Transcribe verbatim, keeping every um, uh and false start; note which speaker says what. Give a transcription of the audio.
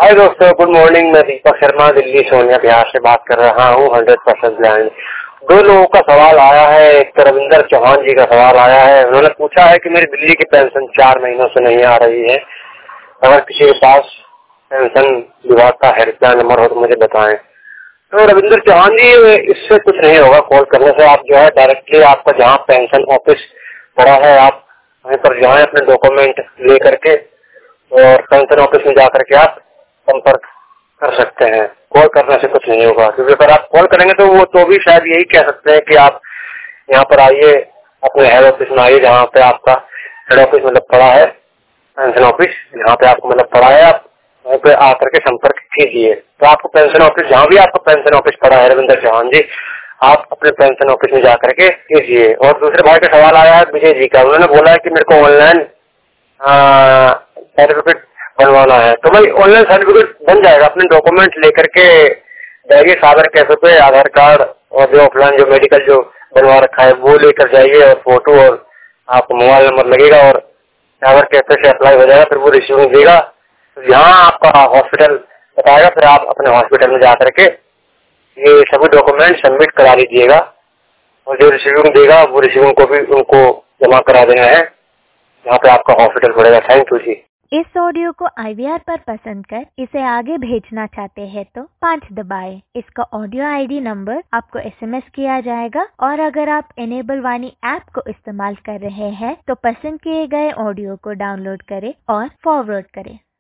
Speaker 1: हाय दोस्तों, good morning. मैं दीपक शर्मा दिल्ली सोनिया बिहार से बात कर रहा हूँ। Hundred percent blind. दो लोगों का सवाल आया है। एक तो रविंदर चौहान जी का सवाल आया है। उन्होंने पूछा है कि मेरी दिल्ली की पेंशन चार महीनों से नहीं आ रही है, अगर किसी के पास पेंशन विभाग का हेल्पलाइन नंबर हो तो मुझे बताएं। तो रविंदर चौहान जी, इससे कुछ नहीं होगा। कॉल करने से आप जो है डायरेक्टली आपका जहाँ पेंशन ऑफिस पड़ा है आप वहीं पर जाएं, अपने डॉक्यूमेंट ले करके और पेंशन ऑफिस में जाकर के आप संपर्क कर सकते हैं। कॉल करने से कुछ नहीं होगा, क्योंकि अगर आप कॉल करेंगे तो वो तो भी शायद यही कह सकते हैं कि आप यहाँ पर आइए, अपने हेड ऑफिस में आइए, जहाँ पे आपका हेड ऑफिस मतलब पड़ा है, पेंशन ऑफिस जहाँ पे आपको मतलब पड़ा है, आप वहाँ पे आकर के संपर्क कीजिए। तो आपको पेंशन ऑफिस, जहाँ भी आपका पेंशन ऑफिस पड़ा है रविंदर चौहान जी, आप अपने पेंशन ऑफिस में जाकर के कीजिए। और दूसरे भाई का सवाल आया है विजय जी का। उन्होंने बोला है कि मेरे को ऑनलाइन सर्टिफिकेट बनवाना है। तो भाई ऑनलाइन सर्टिफिकेट बन जाएगा। अपने डॉक्यूमेंट लेकर के जाइए सागर कैफे पे, आधार कार्ड और जो ऑफलाइन जो मेडिकल जो बनवा रखा है वो लेकर जाइए, और फोटो और आपको मोबाइल नंबर लगेगा, और सागर कैफे से अप्लाई हो जाएगा। फिर वो रिसीविंग देगा, तो यहाँ आपका हॉस्पिटल बताएगा, फिर आप अपने हॉस्पिटल में जा करके ये सभी डॉक्यूमेंट सबमिट करा लीजिएगा, और जो रिसीविंग देगा वो रिसीविंग को भी उनको जमा करा देना है, यहाँ पे आपका हॉस्पिटल पड़ेगा। Thank you ji.
Speaker 2: इस ऑडियो को आई वी आर पर पसंद कर इसे आगे भेजना चाहते हैं तो पाँच दबाएं। इसका ऑडियो आई डी नंबर आपको एस एम एस किया जाएगा, और अगर आप एनेबल वाणी ऐप को इस्तेमाल कर रहे हैं तो पसंद किए गए ऑडियो को डाउनलोड करें और फॉरवर्ड करें।